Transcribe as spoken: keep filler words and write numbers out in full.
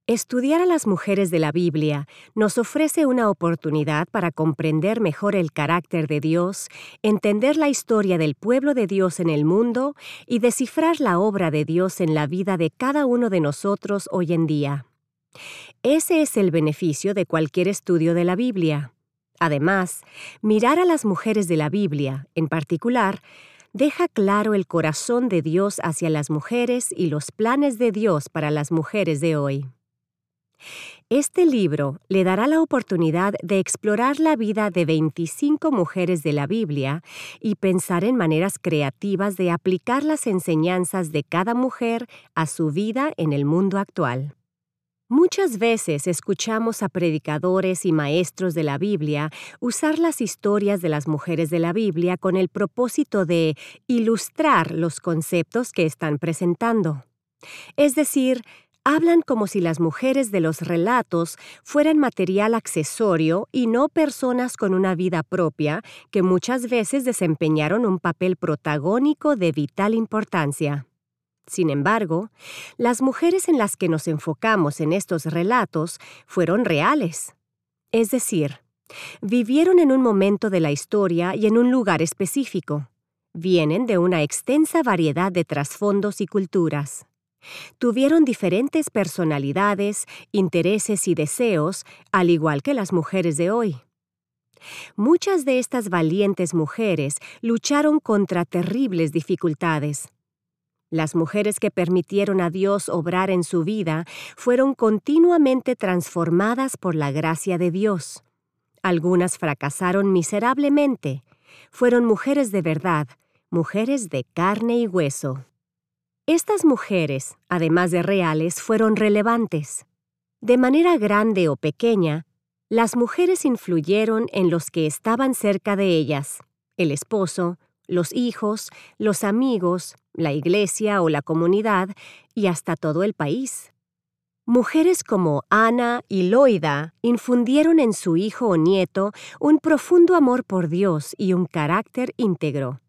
Estudiar a las mujeres de la Biblia nos ofrece una oportunidad para comprender mejor el carácter de Dios, entender la historia del pueblo de Dios en el mundo y descifrar la obra de Dios en la vida de cada uno de nosotros hoy en día. Ese es el beneficio de cualquier estudio de la Biblia. Además, mirar a las mujeres de la Biblia, en particular, deja claro el corazón de Dios hacia las mujeres y los planes de Dios para las mujeres de hoy. Este libro le dará la oportunidad de explorar la vida de veinticinco mujeres de la Biblia y pensar en maneras creativas de aplicar las enseñanzas de cada mujer a su vida en el mundo actual. Muchas veces escuchamos a predicadores y maestros de la Biblia usar las historias de las mujeres de la Biblia con el propósito de ilustrar los conceptos que están presentando. Es decir, hablan como si las mujeres de los relatos fueran material accesorio y no personas con una vida propia que muchas veces desempeñaron un papel protagónico de vital importancia. Sin embargo, las mujeres en las que nos enfocamos en estos relatos fueron reales. Es decir, vivieron en un momento de la historia y en un lugar específico. Vienen de una extensa variedad de trasfondos y culturas. Tuvieron diferentes personalidades, intereses y deseos, al igual que las mujeres de hoy. Muchas de estas valientes mujeres lucharon contra terribles dificultades. Las mujeres que permitieron a Dios obrar en su vida fueron continuamente transformadas por la gracia de Dios. Algunas fracasaron miserablemente. Fueron mujeres de verdad, mujeres de carne y hueso. Estas mujeres, además de reales, fueron relevantes. De manera grande o pequeña, las mujeres influyeron en los que estaban cerca de ellas, el esposo, los hijos, los amigos, la iglesia o la comunidad y hasta todo el país. Mujeres como Ana y Loida infundieron en su hijo o nieto un profundo amor por Dios y un carácter íntegro.